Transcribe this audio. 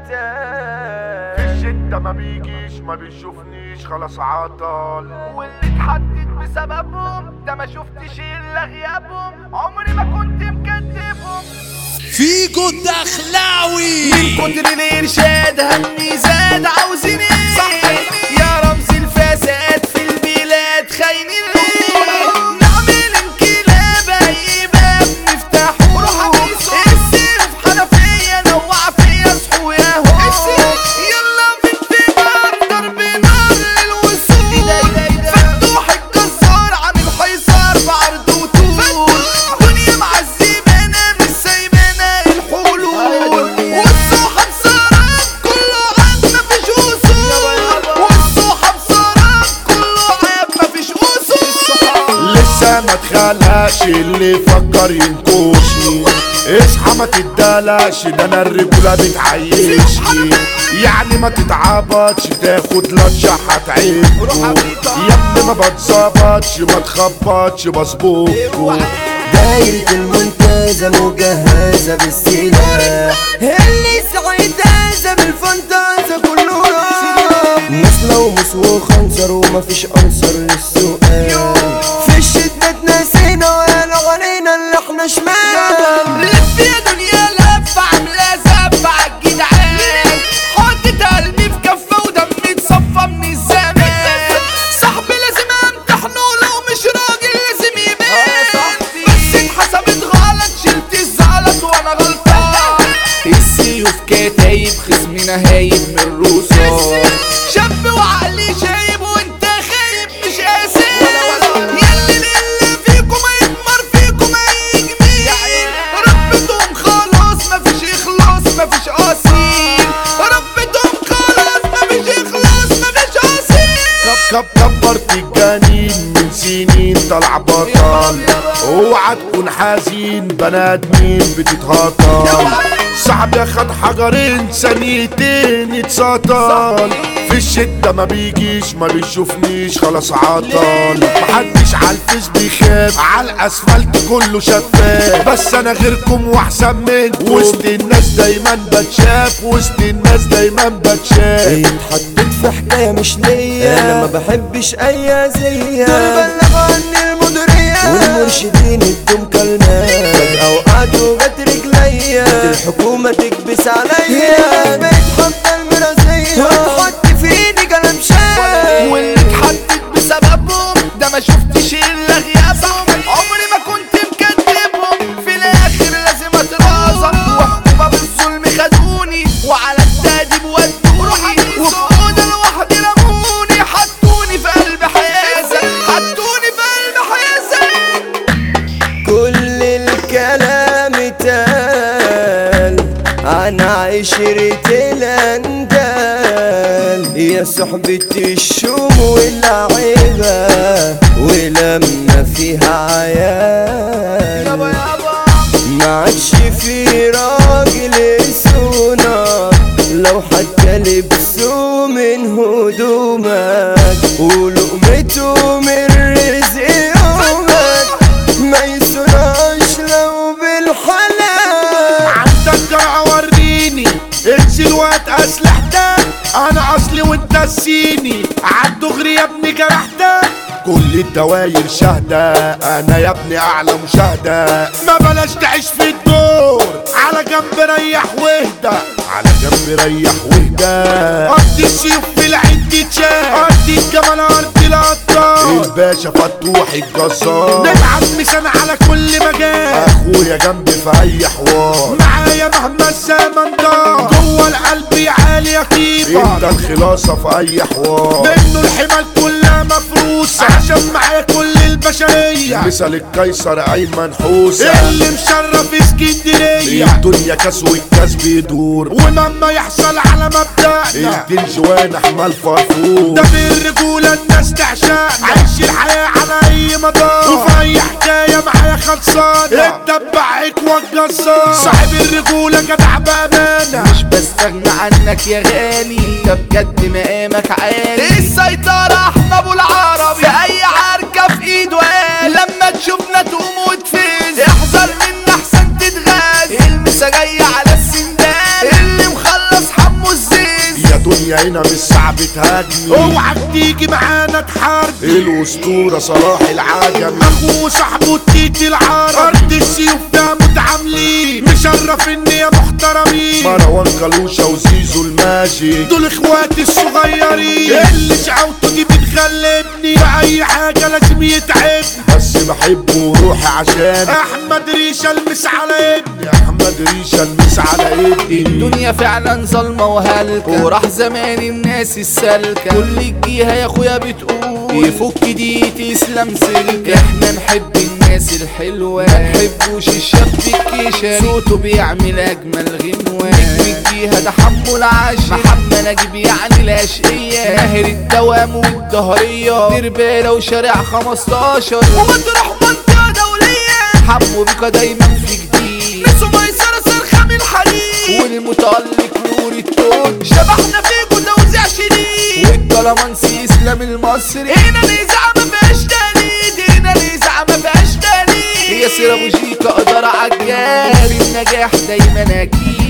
في الشدة ما بيجيش ما بيشوفنيش خلاص عطل، واللي اتحدد بسببهم ده ما شفتش الا غيابهم، عمري ما كنت مكذبهم. فيجو الدخلاوي من كتر الارشاد همي زاد عاوزين ايه؟ صحيني يا رمز الفساد في البلاد خاينين ليه؟ نعمل انقلاب اي باب نفتحه، السيف حنفية نوع فيا اصحوا ياهو، يلا في انفجار ضرب نار للوصول، فتوح الجزار عامل حيصار بعرض وطول، دنيا معذبانا مش سايبانا الحلول، والصحاب صارت كله عيب مفيش اصول، والصحاب صارت كله عيب مفيش اصول. لسه ما اتخلقش اللي يفكر ينكشني، اصحى ما تدلعش ده انا الرجولة بتعيشني، يعني ما تتعبطش تاخد لطشة هتعيبكو، يا ابني ما بتظبطش ما تخبطش بظبطكو. دايرة المنتزه مجهزة بالسلاح، اللي سعيد هذا بالفانتازة كله راح، مسلة ومس وخنصر ومفيش انصر للسؤال، في الشدة اتنسينا وقالوا علينا اللي احنا شمال، لف يا دنيا لف عاملة زفة عالجدعان، حطيت قلبي في كفة ودمي اتصفى من الزمان، صاحبي لازم امتحنه لو مش راجل لازم يبان، بس اتحسبت غلط شلت الزلط وانا غلطان، السيوف كتايب خصمنا هايب من الرصاص، شاب وعقلي شايب وانت خايب مش قاسي، ياللي اللي فيكم هيتمر فيكم هيجميل، ربتهم خلاص مفيش اخلاص مفيش اصيل، ربتهم خلاص مفيش اخلاص مفيش اصيل. كبرت الجنين من سنين طلع بطل، اوعى تكون حزين بني ادمين بتتهطل، صعب ياخد حجرين ثانيتين يتسطل، في الشدة ما بيجيش ما بيشوفنيش خلاص عطل، محدش عالفيس بيخاف عالاسفلت كله شفاف، بس انا غيركم واحسن منكم، وسط الناس دايما بتشاف، وسط الناس دايما بتشاف. اتحطيت في حكاية مش ليا، انا ما بحبش اي اذية، دول بلغوا عني المديرية والمرشدين ادوم كلمات، فجأة وقعت وجت رجليا الحكومة تكبس عليا، بقيت حاطة المرازية وتحط في ايدي كلام شاب، واللي اتحدد بسببهم ده ما شفتش الا غيابهم، عمري ما كنت مكذبهم، في الاخر لازم اترازى، وحكومة بالظلم خدوني وعلى التأديب ودوني، وفي اوضة لوحدي رموني حطوني في قلب حيازة، حطوني في قلب حيازة. كل الكلام اتقال عن عشرة الاندال، يا صحبة الشوم واللعيبة ولما فيها عيال، ما عادش في راجل يسونا لو حتى لبسه من هدومك، ولقمته من رزق يومك ما يسرقش لو بالحلال. عندك جرعة وريني انزل وقت اسلحتك، انا اصلي وانت السيني عالدغري يا ابني جرحتك، كل الدواير شهدة انا يا ابني اعلى مشاهدة، ما بلاش تعيش في الدور على جنب ريح واهدى، على جنب ريح واهدى، قضي السيوف في العين تتشاف، قضي الجمال ارض الابطال، الباشا فتوح الجزار، نبعت مثال على كل مجال، اخويا جنبي في اي حوار، معايا مهما الزمن دار، جوه القلب عالي يا كيبر، انت الخلاصة في اي حوار، منه الحمال كلها مفروسة، عشان معايا كل البشرية، مثال القيصر ايمن حوسة، اللي مشرف اسكندرية، الدنيا كاس والكاس بيدور، ومهما يحصل على مبدأنا الدين جوان احمال فرفور، ده بالرجولة الناس تعشقنا، عيش الحياة على اي مدار، وفي اي حكاية معايا خلصانة، الدبعك والجزار، صاحب الرجولة جدع بأمانة، مش بستغنى عنك يا غالي، ده بجد مقامك عالي، السيطرة احنا ابو العربي، اي عركة في ايده قال، لما تشوفنا تقوم وتفز، احذر منا احسن تتغاز، المسا جاية على السندان، اللي مخلص حمو الدنيا هنا مش صعب تهاجمي، اوعك تيجي معانا تحارب. الاسطورة صلاح العجمي اخوه صاحبه التيت العرب، ارض السيوف ده متعاملين، مشرف اني يا محترمين. مروان كالوشة وزيزو الماجي دول اخواتي الصغيرين، اللي شعوته دي بتغلبني، في اي حاجة لازم يتعبني، بس بحبه وروحي عشان احمد ريشة المس على ابني، احمد ريشة المس على ابني. الدنيا فعلا ظلمة وهلكة، وراح زمان الناس السالكة، كل الجيها يا اخويا بتقول يفك دي تسلم سلكة. احنا نحب الناس الحلوة، ما نحبوش الشاب الكشري، صوته بيعمل اجمل غنوة، نجم الجيها ده حمو العاشر، محمد نجيب يعني الاشقية، ماهر الدوام والدهرية، دربالة وشارع 15 ومطرح منطقة دولية، حمو بيكا دايما في جديد، نسو ميسرة صرخة من الحديد، والمتألق نور التوت، شبحنا فيكو توزيع شديد، والكلامانسي اسلام المصري، هنا الإذاعة ما فيهاش تقليد، هنا الإذاعة ما فيهاش تقليد، ياسر أبو جيكا قدر عجال، في النجاح دايما أكيد.